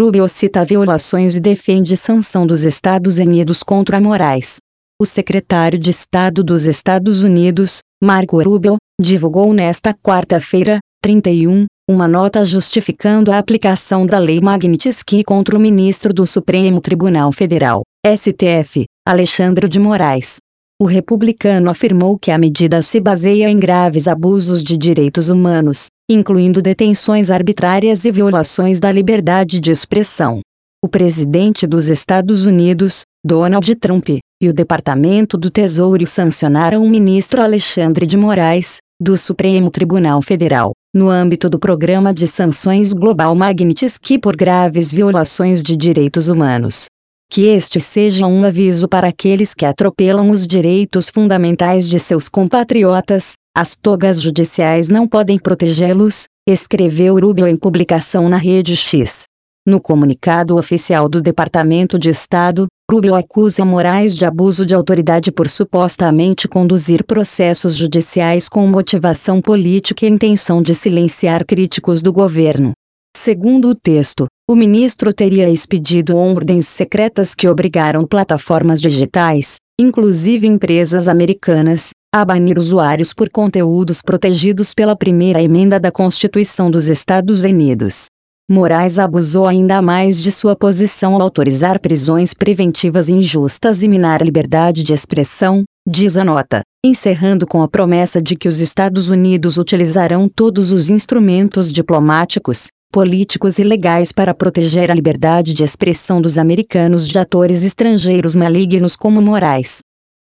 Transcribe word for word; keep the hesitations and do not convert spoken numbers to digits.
Rubio cita violações e defende sanção dos Estados Unidos contra Moraes. O secretário de Estado dos Estados Unidos, Marco Rubio, divulgou nesta quarta-feira, trinta e um, uma nota justificando a aplicação da Lei Magnitsky contra o ministro do Supremo Tribunal Federal, S T F, Alexandre de Moraes. O republicano afirmou que a medida se baseia em graves abusos de direitos humanos, incluindo detenções arbitrárias e violações da liberdade de expressão. O presidente dos Estados Unidos, Donald Trump, e o Departamento do Tesouro sancionaram o ministro Alexandre de Moraes, do Supremo Tribunal Federal, no âmbito do Programa de Sanções Global Magnitsky por graves violações de direitos humanos. Que este seja um aviso para aqueles que atropelam os direitos fundamentais de seus compatriotas. As togas judiciais não podem protegê-los, escreveu Rubio em publicação na rede X. No comunicado oficial do Departamento de Estado, Rubio acusa Moraes de abuso de autoridade por supostamente conduzir processos judiciais com motivação política e intenção de silenciar críticos do governo. Segundo o texto, o ministro teria expedido ordens secretas que obrigaram plataformas digitais, inclusive empresas americanas, a banir usuários por conteúdos protegidos pela primeira emenda da Constituição dos Estados Unidos. Moraes abusou ainda mais de sua posição ao autorizar prisões preventivas injustas e minar a liberdade de expressão, diz a nota, encerrando com a promessa de que os Estados Unidos utilizarão todos os instrumentos diplomáticos, políticos e legais para proteger a liberdade de expressão dos americanos de atores estrangeiros malignos como Moraes.